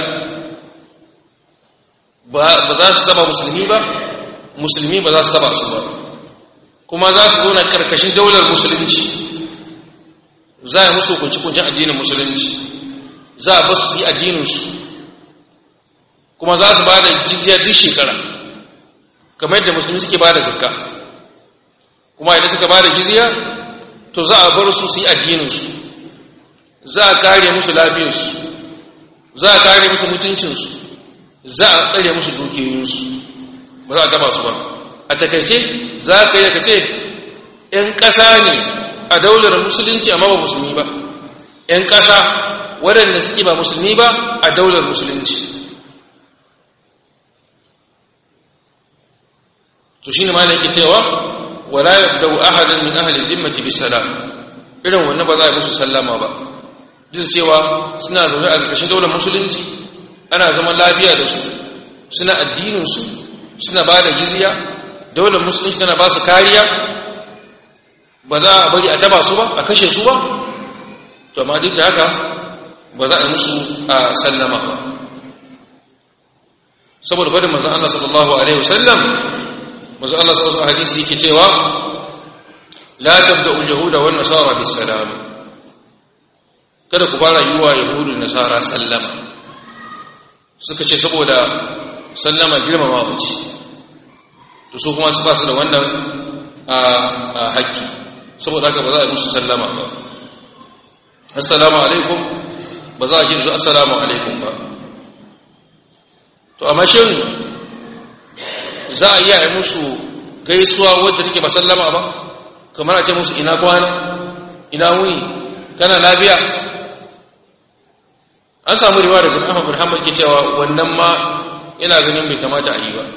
ba za su taba musulmi ba musulmi ba za su taba su ba kuma za su zauna karkashin daular musulunci za a yi musu kunci-kuncin addinin musulunci za a basu su yi addininsu kuma za su ba da jizya duk shekara kamar yadda musulmi suke ba da zakka kuma idan suka ba da jizya to za a bar su su yi addininsu za a kare musu lafiyarsu za a kare musu mutuncinsu za a tsare musu dukiyoyinsu ba za a taba su ba a takaice za ka yi ka ce ‘yan ƙasa ne a daular musulunci amma ba musulmi ba ‘yan ƙasa waɗanda suke ba musulmi ba a daular musulunci to shi ne ma yake cewa wala yabda'u ahadan min ahli dhimmati bisalam irin wannan ba za a musu sallama ba duk cewa suna zaune a ƙarƙashin daular musulunci ana zaman lafiya da su suna addininsu suna ba da jizya daular musulunci tana ba su kariya ba za a bari a taba su ba a kashe su ba to amma duk da haka ba za a musu a sallama ba saboda faɗin manzon Allah sallallahu alaihi wasallam manzon Allah sallallahu alaihi hadisi yake cewa la tabda'u al-yahuda wan nasara bis-salam kada ku fara yiwa yahudu da nasara sallama suka ce saboda sallama girmama ce to su kuma su ba su da wannan haƙƙi saboda haka ba za a yi musu sallama ba assalamu alaikum ba za a ce su assalamu alaikum ba to amma shin za a iya yi musu gaisuwa wadda take ba sallama ba kamar a ce musu ina kwana ina wuni kana lafiya an samu riwaya daga Ahmad bin Hanbal ke cewa wannan ma ina ganin bai kamata a yi ba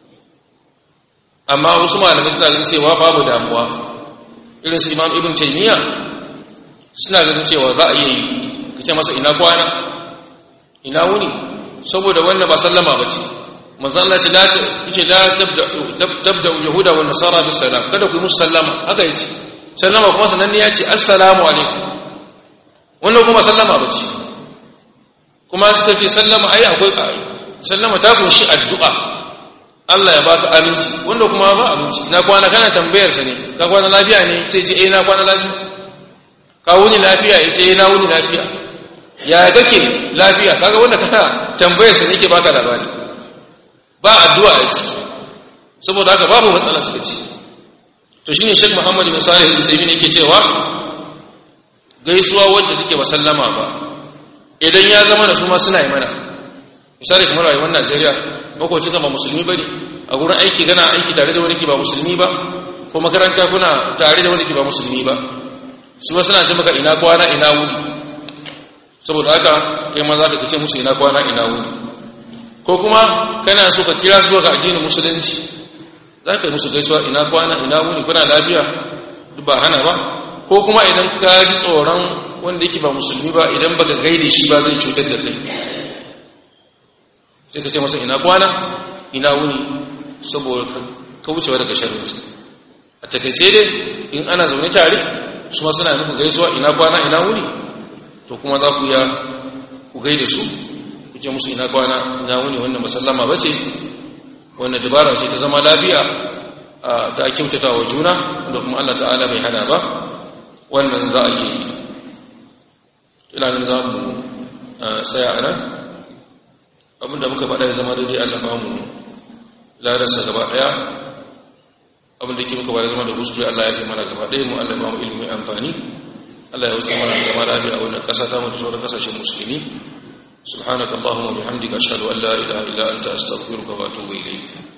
amma wasu malamai suna ganin cewa babu damuwa irin su Imam Ibn Taymiyyah suna ganin cewa za a yi kace masa ina kwana ina wuni saboda wannan ba sallama bace manzo Allah ce la tabda yahuda wa nasara bis salam kada ku yi musu sallama haka yace sallama kuma sanan ne yace assalamu alaikum wannan kuma sallama bace kuma suka ce sallama ai akwai sallama ta kunshi addu'a Allah ya baka aminci wanda kuma ba aminci na kwana kana tambayar sa ne ka kwana lafiya ne sai ce na kwana lafiya ka wuni lafiya yace na wuni lafiya ya kake lafiya kaga wanda kana tambayar sa ne yake baka labari ba addu'a a ciki saboda haka babu matsala suka ce to shine Sheikh Muhammad bin Salih al-Uthaymeen yake cewa gaisuwa wanda take ba sallama ba idan ya zama da su ma suna yi mana misali kamar rayuwar Najeriya makwacin ba musulmi bane a gurin aiki kana aiki tare da wani ke ba musulmi ba ko makaranta kuna tare da wani ke ba musulmi ba su ma suna ji maka ina kwana ina wuni saboda haka kai ma za ka ce musu ina kwana ina wuni ko kuma kana so ka kira zuwa ga addinin musulunci za ka yi musu gaisuwa ina kwana ina wuni kuna lafiya duk ba hana ba ko kuma idan ka ji tsoron wanda yake ba musulmi ba idan baka gaide shi ba zai cutar da kai sai ka ce masa ina kwana ina wuni saboda ka wucewa daga sharrinsa a takaice dai in ana zaune tare su ma suna muku gaisuwa ina kwana ina wuni to kuma za ku ya ku gaida su ku ce musu ina kwana ina wuni wannan musallama bace wannan dabara ce ta zama lafiya ta kyautata wa juna da kuma Allah ta'ala bai hana ba wannan za a yi ina ganin za mu tsaya a nan abinda muka faɗa ya zama daidai Allah ba mu ladarsa gaba ɗaya abinda ke muka ba ya zama da kuskure Allah ya fi mana gaba ɗaya mu Allah ba mu ilimin amfani Allah ya wuce mana zama lafiya a wannan ƙasa ta mutu sauran ƙasashen musulmi subhanakallahumma wa bihamdika ashhadu an la ilaha illa anta astaghfiruka wa atubu ilayk